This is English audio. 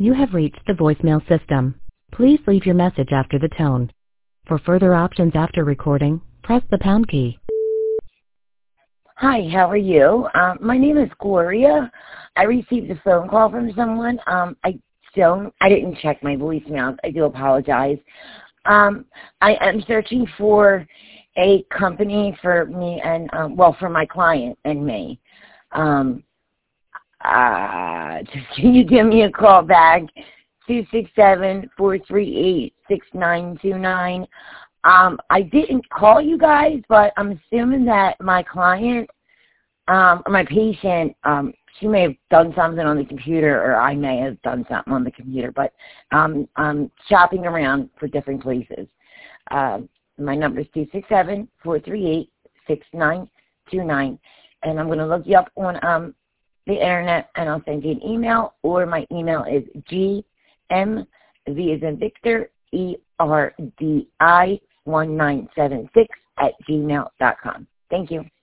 You have reached the voicemail system. Please leave your message after the tone. For further options after recording, press the pound key. Hi, how are you? My name is Gloria. I received a phone call from someone. I didn't check my voicemails. I do apologize. I am searching for a company for me and, for my client and me. Can you give me a call back? 267-438-6929. I didn't call you guys, but I'm assuming that my client, or my patient, she may have done something on the computer, or I may have done something on the computer, but I'm shopping around for different places. My number is 267-438-6929, and I'm going to look you up on the internet, and I'll send you an email, or my email is GM, V as in Victor, ERDI1976 @gmail.com. Thank you.